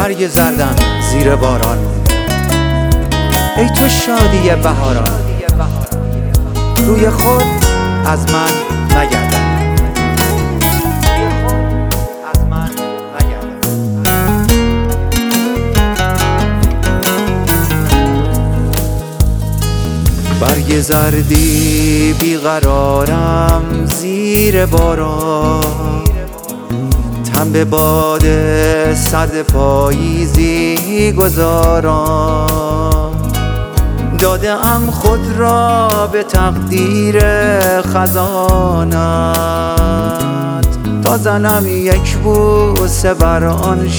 برگ زردم زیر باران، ای تو شادی بهاران، روی خود از من نگردان. برگ زردی بیقرارم زیر باران، تن به باد سرد پاییزی گذاران. داده ام خود را به تقدیر خزانت، تا زنم یک بوسه بر آن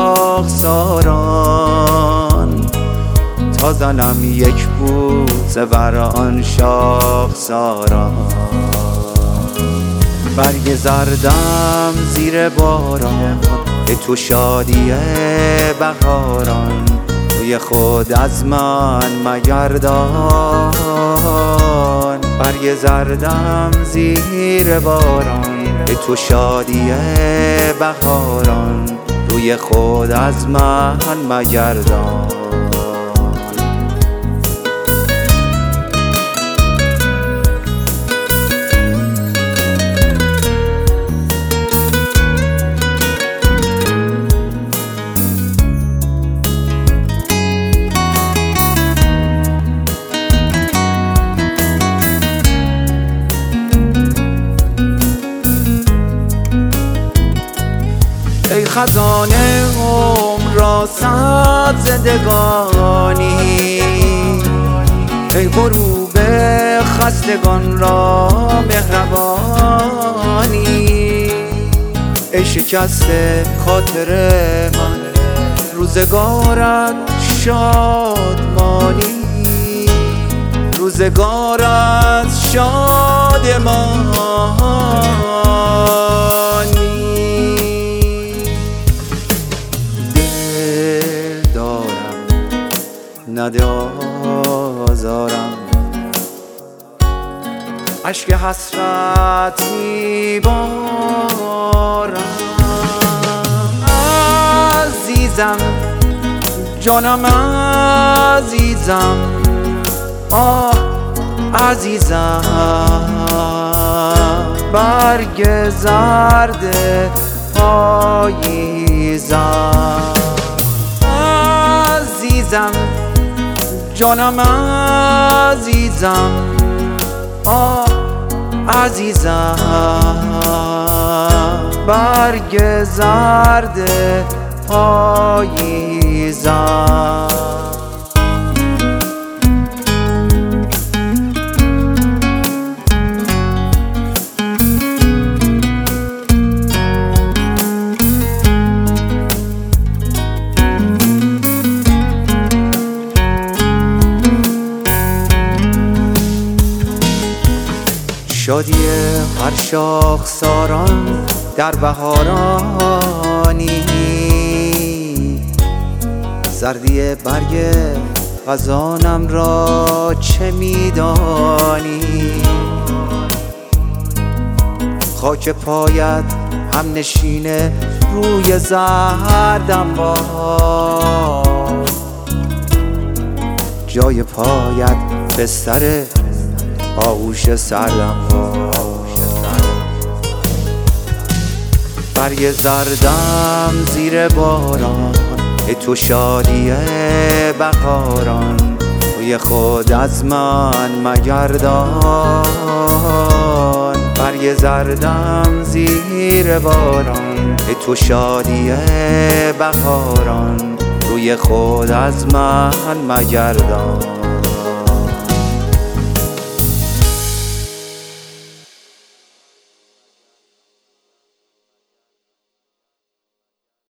شاخساران، تا زنم یک بوسه بر آن شاخساران. برگ زردم زیر باران، به تو شادی بهاران، روی خود از من مگردان. برگ زردم زیر باران، به تو شادی بهاران، روی خود از من مگردان. ای خزانه عمر را صد زندگانی، ای غروب خستگان را مهربانی. ای شکسته خاطر من روزگارت شادمانی، روزگارت شادمانی. نده آزارم، اشک حسرت میبارم. عزیزم جانم عزیزم، آه عزیزم. برگ زرد پاییزم، عزیزم جانم عزیزم، آه عزیزم. برگ زرد پاییزم. شادی هر شاخساران در بهارانی، زردی برگ خزانم را چه میدانی. خاک پایت هم نشینه روی زردم باد، جای پایت بستر آغوش سردم باد. برگ زردم زیر باران، ای تو شادی بهاران، روی خود از من مگردان. برگ زردم زیر باران، ای تو شادی بهاران، روی خود از من مگردان.